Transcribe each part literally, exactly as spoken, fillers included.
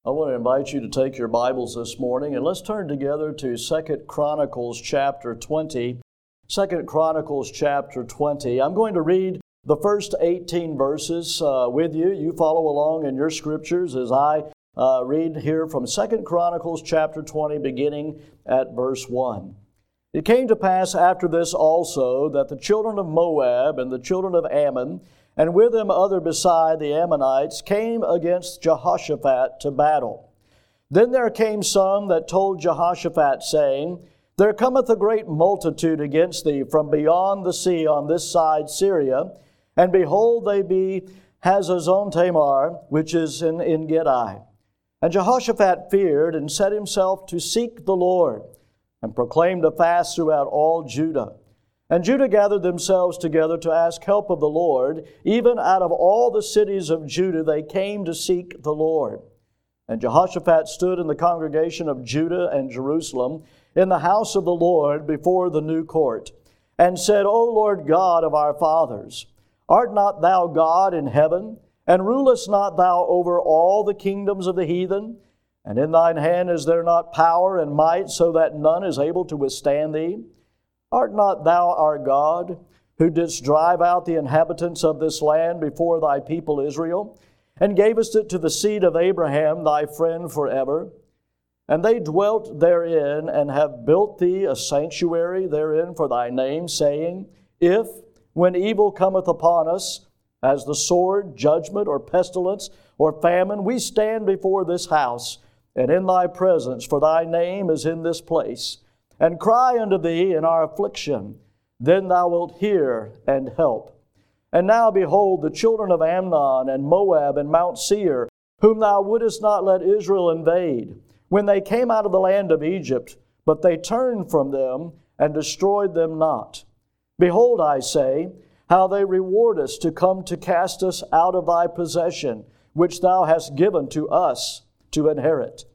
I want to invite you to take your Bibles this morning and let's turn together to Second Chronicles chapter twenty. Second Chronicles chapter twenty. I'm going to read the first eighteen verses uh, with you. You follow along in your scriptures as I uh, read here from Second Chronicles chapter twenty, beginning at verse one. It came to pass after this also that the children of Moab and the children of Ammon, and with them other beside the Ammonites, came against Jehoshaphat to battle. Then there came some that told Jehoshaphat, saying, There cometh a great multitude against thee from beyond the sea on this side Syria, and behold, they be Hazazon Tamar, which is in En Gedi. And Jehoshaphat feared, and set himself to seek the Lord, and proclaimed a fast throughout all Judah. And Judah gathered themselves together to ask help of the Lord. Even out of all the cities of Judah they came to seek the Lord. And Jehoshaphat stood in the congregation of Judah and Jerusalem in the house of the Lord before the new court, and said, O Lord God of our fathers, art not thou God in heaven? And rulest not thou over all the kingdoms of the heathen? And in thine hand is there not power and might, so that none is able to withstand thee? Art not thou our God, who didst drive out the inhabitants of this land before thy people Israel, and gavest it to the seed of Abraham, thy friend forever? And they dwelt therein, and have built thee a sanctuary therein for thy name, saying, If, when evil cometh upon us, as the sword, judgment, or pestilence, or famine, we stand before this house, and in thy presence, for thy name is in this place, and cry unto thee in our affliction, then thou wilt hear and help. And now, behold, the children of Ammon and Moab and Mount Seir, whom thou wouldest not let Israel invade, when they came out of the land of Egypt, but they turned from them and destroyed them not. Behold, I say, how they reward us to come to cast us out of thy possession, which thou hast given to us to inherit.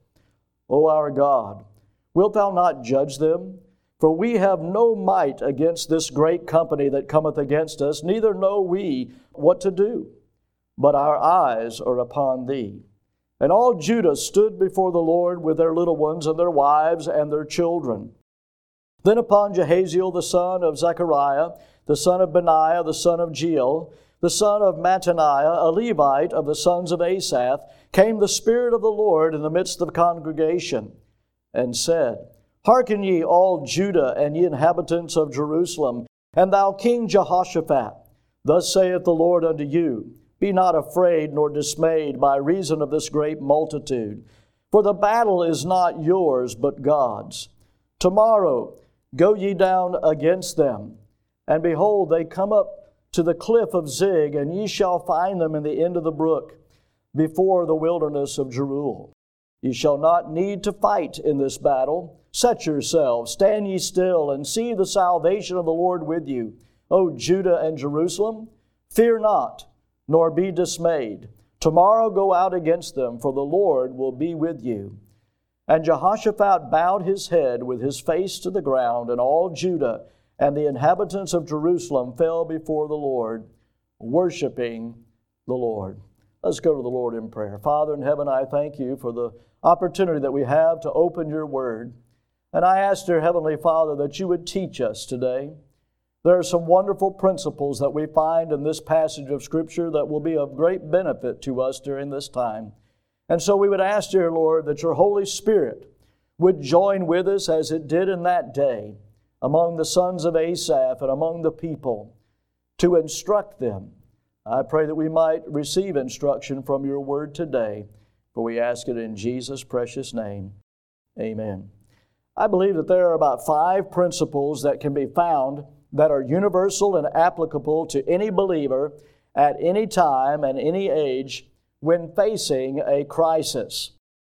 O our God, wilt thou not judge them? For we have no might against this great company that cometh against us, neither know we what to do. But our eyes are upon thee. And all Judah stood before the Lord with their little ones and their wives and their children. Then upon Jehaziel the son of Zechariah, the son of Benaiah, the son of Jeiel, the son of Mattaniah, a Levite of the sons of Asaph, came the Spirit of the Lord in the midst of the congregation, and said, Hearken ye, all Judah, and ye inhabitants of Jerusalem, and thou King Jehoshaphat. Thus saith the Lord unto you, Be not afraid nor dismayed by reason of this great multitude, for the battle is not yours, but God's. Tomorrow go ye down against them, and behold, they come up to the cliff of Zig, and ye shall find them in the end of the brook, before the wilderness of Jeruel. Ye shall not need to fight in this battle. Set yourselves, stand ye still, and see the salvation of the Lord with you. O Judah and Jerusalem, fear not, nor be dismayed. Tomorrow go out against them, for the Lord will be with you. And Jehoshaphat bowed his head with his face to the ground, and all Judah and the inhabitants of Jerusalem fell before the Lord, worshiping the Lord. Let's go to the Lord in prayer. Father in heaven, I thank you for the opportunity that we have to open your word. And I ask, dear Heavenly Father, that you would teach us today. There are some wonderful principles that we find in this passage of Scripture that will be of great benefit to us during this time. And so we would ask, dear Lord, that your Holy Spirit would join with us as it did in that day among the sons of Asaph and among the people to instruct them. I pray that we might receive instruction from your word today, for we ask it in Jesus' precious name. Amen. I believe that there are about five principles that can be found that are universal and applicable to any believer at any time and any age when facing a crisis.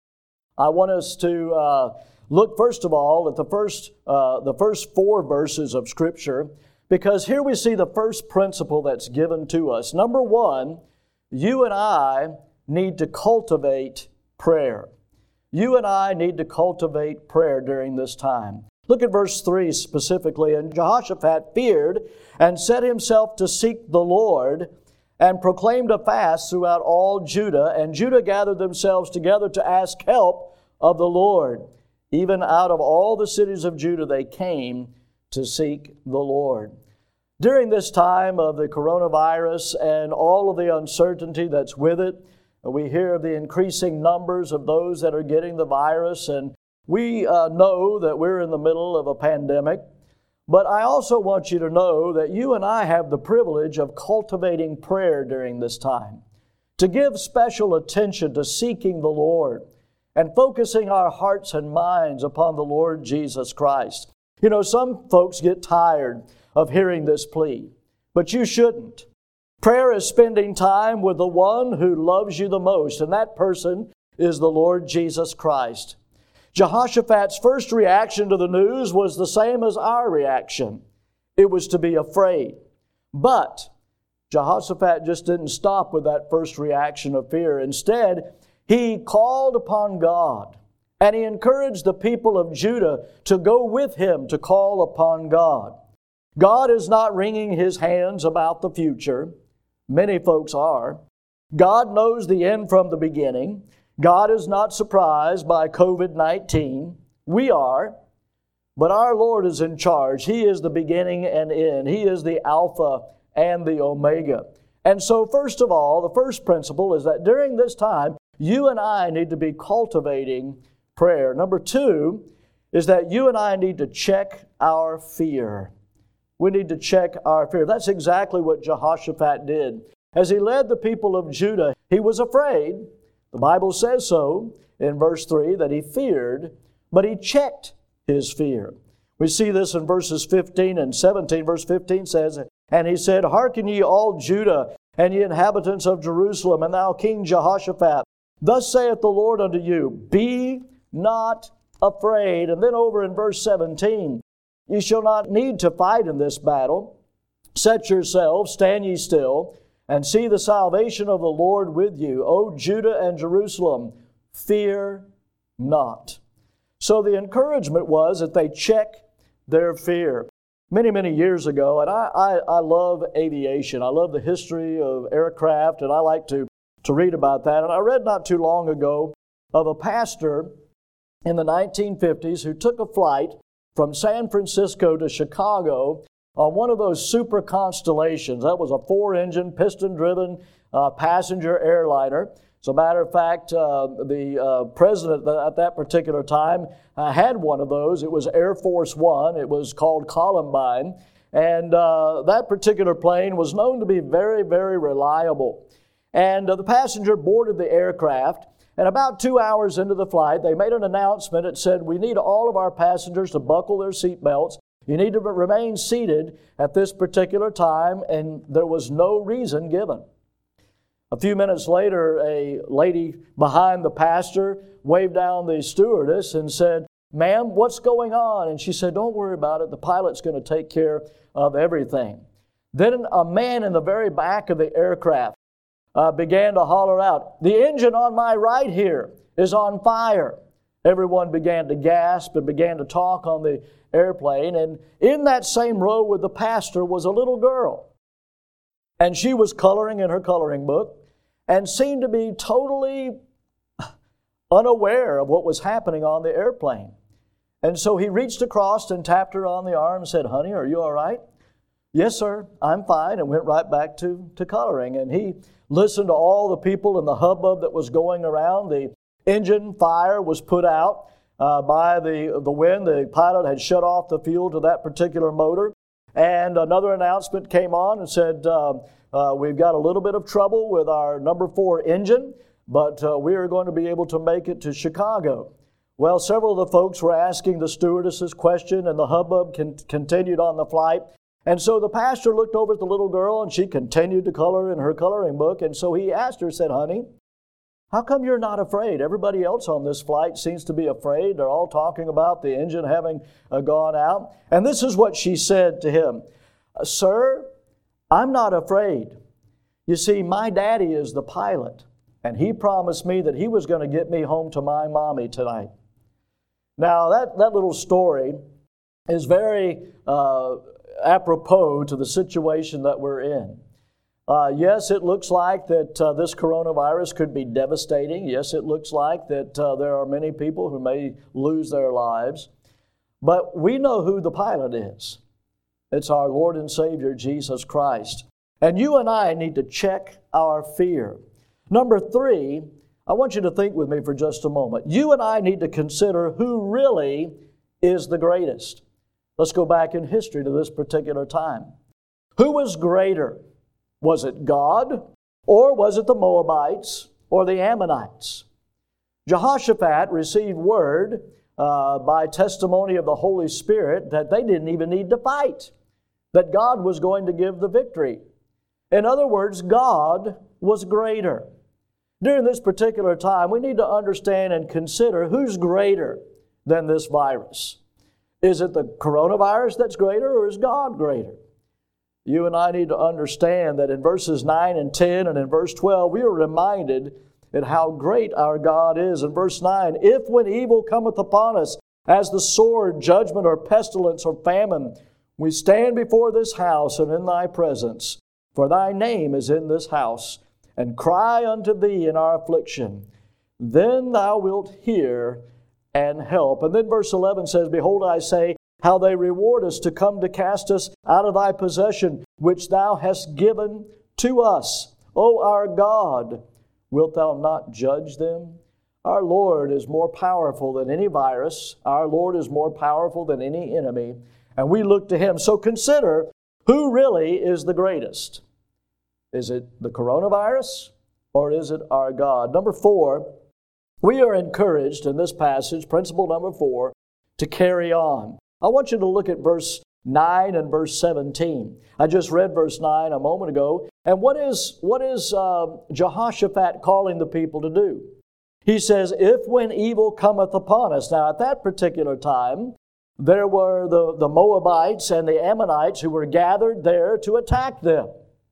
I want us to uh, look first of all at the first, uh, the first four verses of Scripture, because here we see the first principle that's given to us. Number one, you and I need to cultivate prayer. You and I need to cultivate prayer during this time. Look at verse three specifically. And Jehoshaphat feared and set himself to seek the Lord, and proclaimed a fast throughout all Judah. And Judah gathered themselves together to ask help of the Lord. Even out of all the cities of Judah they came to seek the Lord. During this time of the coronavirus and all of the uncertainty that's with it, we hear of the increasing numbers of those that are getting the virus, and we uh, know that we're in the middle of a pandemic. But I also want you to know that you and I have the privilege of cultivating prayer during this time, to give special attention to seeking the Lord and focusing our hearts and minds upon the Lord Jesus Christ. You know, some folks get tired of hearing this plea, but you shouldn't. Prayer is spending time with the one who loves you the most, and that person is the Lord Jesus Christ. Jehoshaphat's first reaction to the news was the same as our reaction. It was to be afraid. But Jehoshaphat just didn't stop with that first reaction of fear. Instead, he called upon God, and he encouraged the people of Judah to go with him to call upon God. God is not wringing His hands about the future. Many folks are. God knows the end from the beginning. God is not surprised by covid nineteen. We are. But our Lord is in charge. He is the beginning and end. He is the Alpha and the Omega. And so, first of all, the first principle is that during this time, you and I need to be cultivating prayer. Number two is that you and I need to check our fear. We need to check our fear. That's exactly what Jehoshaphat did. As he led the people of Judah, he was afraid. The Bible says so in verse three, that he feared, but he checked his fear. We see this in verses fifteen and seventeen. Verse fifteen says, "And he said, Hearken ye all Judah, and ye inhabitants of Jerusalem, and thou King Jehoshaphat, thus saith the Lord unto you, Be not afraid." And then over in verse seventeen, "Ye shall not need to fight in this battle. Set yourselves, stand ye still, and see the salvation of the Lord with you, O Judah and Jerusalem. Fear not." So the encouragement was that they check their fear. Many, many years ago, and I, I, I love aviation. I love the history of aircraft, and I like to, to read about that. And I read not too long ago of a pastor in the nineteen fifties who took a flight from San Francisco to Chicago on one of those super Constellations. That was a four-engine, piston-driven uh, passenger airliner. As a matter of fact, uh, the uh, president at that particular time uh, had one of those. It was Air Force One. It was called Columbine. And uh, that particular plane was known to be very, very reliable. And uh, the passenger boarded the aircraft. And about two hours into the flight, they made an announcement. It said, "We need all of our passengers to buckle their seatbelts. You need to remain seated at this particular time," and there was no reason given. A few minutes later, a lady behind the pastor waved down the stewardess and said, "Ma'am, what's going on?" And she said, "Don't worry about it. The pilot's going to take care of everything." Then a man in the very back of the aircraft uh, began to holler out, "The engine on my right here is on fire." Everyone began to gasp and began to talk on the airplane. And in that same row with the pastor was a little girl. And she was coloring in her coloring book and seemed to be totally unaware of what was happening on the airplane. And so he reached across and tapped her on the arm and said, "Honey, are you all right?" "Yes, sir, I'm fine," and went right back to, to coloring. And he listened to all the people and the hubbub that was going around. The engine fire was put out uh, by the, the wind. The pilot had shut off the fuel to that particular motor. And another announcement came on and said, uh, uh, "We've got a little bit of trouble with our number four engine, but uh, we are going to be able to make it to Chicago." Well, several of the folks were asking the stewardess's question, and the hubbub con- continued on the flight. And so the pastor looked over at the little girl, and she continued to color in her coloring book. And so he asked her, said, "Honey, how come you're not afraid? Everybody else on this flight seems to be afraid. They're all talking about the engine having uh, gone out." And this is what she said to him. "Sir, I'm not afraid. You see, my daddy is the pilot, and he promised me that he was going to get me home to my mommy tonight." Now, that, that little story is very uh, apropos to the situation that we're in. Uh, yes, it looks like that uh, this coronavirus could be devastating. Yes, it looks like that uh, there are many people who may lose their lives. But we know who the pilot is. It's our Lord and Savior, Jesus Christ. And you and I need to check our fear. Number three, I want you to think with me for just a moment. You and I need to consider who really is the greatest. Let's go back in history to this particular time. Who was greater? Was it God, or was it the Moabites or the Ammonites? Jehoshaphat received word uh, by testimony of the Holy Spirit that they didn't even need to fight, that God was going to give the victory. In other words, God was greater. During this particular time, we need to understand and consider who's greater than this virus. Is it the coronavirus that's greater, or is God greater? You and I need to understand that in verses nine and ten and in verse twelve, we are reminded at how great our God is. In verse nine, if when evil cometh upon us, as the sword, judgment, or pestilence, or famine, we stand before this house and in thy presence, for thy name is in this house, and cry unto thee in our affliction, then thou wilt hear and help. And then verse eleven says, behold, I say, how they reward us to come to cast us out of thy possession, which thou hast given to us. O our God, wilt thou not judge them? Our Lord is more powerful than any virus. Our Lord is more powerful than any enemy. And we look to Him. So consider, who really is the greatest? Is it the coronavirus, or is it our God? Number four, we are encouraged in this passage, principle number four, to carry on. I want you to look at verse nine and verse seventeen. I just read verse nine a moment ago. And what is, what is uh, Jehoshaphat calling the people to do? He says, if when evil cometh upon us. Now, at that particular time, there were the, the Moabites and the Ammonites who were gathered there to attack them.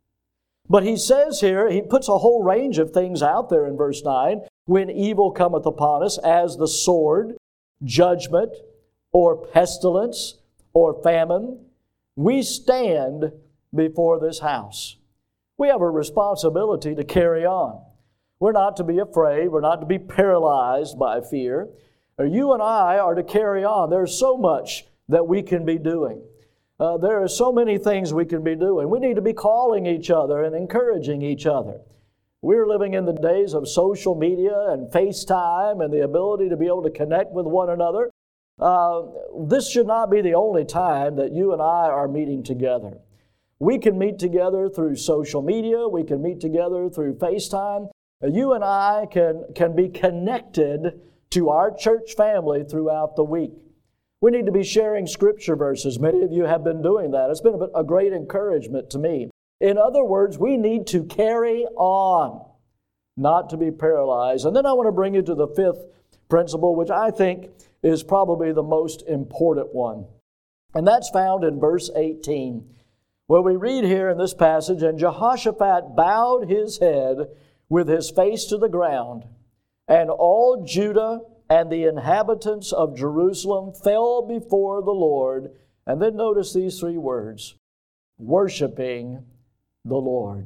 But he says here, he puts a whole range of things out there in verse nine. When evil cometh upon us, as the sword, judgment, or pestilence, or famine, we stand before this house. We have a responsibility to carry on. We're not to be afraid. We're not to be paralyzed by fear. You and I are to carry on. There's so much that we can be doing. Uh, there are so many things we can be doing. We need to be calling each other and encouraging each other. We're living in the days of social media and FaceTime and the ability to be able to connect with one another. Uh, this should not be the only time that you and I are meeting together. We can meet together through social media. We can meet together through FaceTime. Uh, you and I can, can be connected to our church family throughout the week. We need to be sharing scripture verses. Many of you have been doing that. It's been a, a great encouragement to me. In other words, we need to carry on, not to be paralyzed. And then I want to bring you to the fifth principle, which I think is probably the most important one. And that's found in verse eighteen, where we read here in this passage, and Jehoshaphat bowed his head with his face to the ground, and all Judah and the inhabitants of Jerusalem fell before the Lord. And then notice these three words, worshiping the Lord.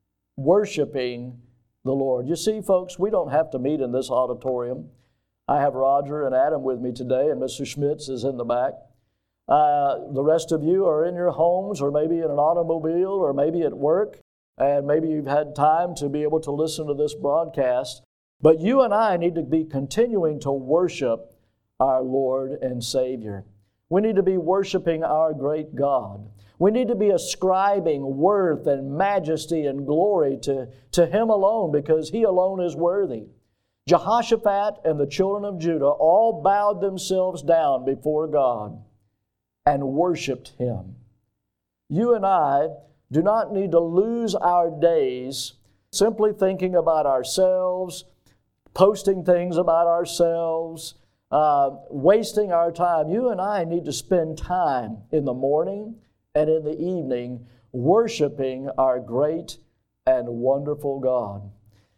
Worshiping the Lord. You see, folks, we don't have to meet in this auditorium. I have Roger and Adam with me today, and Mister Schmitz is in the back. Uh, the rest of you are in your homes, or maybe in an automobile, or maybe at work, and maybe you've had time to be able to listen to this broadcast. But you and I need to be continuing to worship our Lord and Savior. We need to be worshiping our great God. We need to be ascribing worth and majesty and glory to, to Him alone, because He alone is worthy. Jehoshaphat and the children of Judah all bowed themselves down before God and worshiped Him. You and I do not need to lose our days simply thinking about ourselves, posting things about ourselves, uh, wasting our time. You and I need to spend time in the morning and in the evening worshiping our great and wonderful God.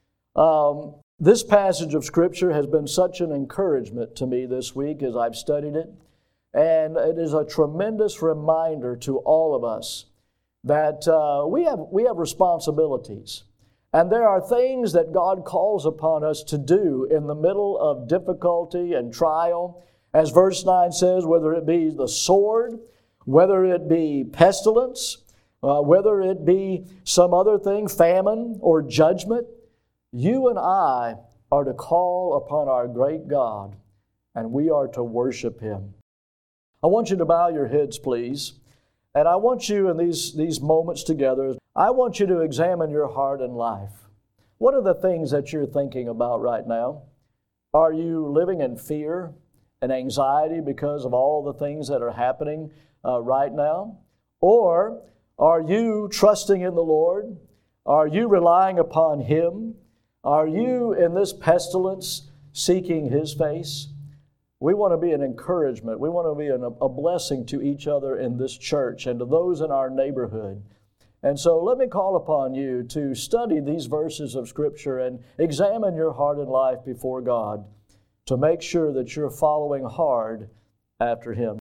Um, this passage of Scripture has been such an encouragement to me this week as I've studied it, and it is a tremendous reminder to all of us that uh, we have we have responsibilities. And there are things that God calls upon us to do in the middle of difficulty and trial. As verse nine says, whether it be the sword, whether it be pestilence, uh, whether it be some other thing, famine or judgment, you and I are to call upon our great God, and we are to worship Him. I want you to bow your heads, please. And I want you in these, these moments together, I want you to examine your heart and life. What are the things that you're thinking about right now? Are you living in fear and anxiety because of all the things that are happening uh, right now? Or are you trusting in the Lord? Are you relying upon Him? Are you in this pestilence seeking His face? We want to be an encouragement. We want to be an, a blessing to each other in this church and to those in our neighborhood. And so let me call upon you to study these verses of Scripture and examine your heart and life before God to make sure that you're following hard after Him.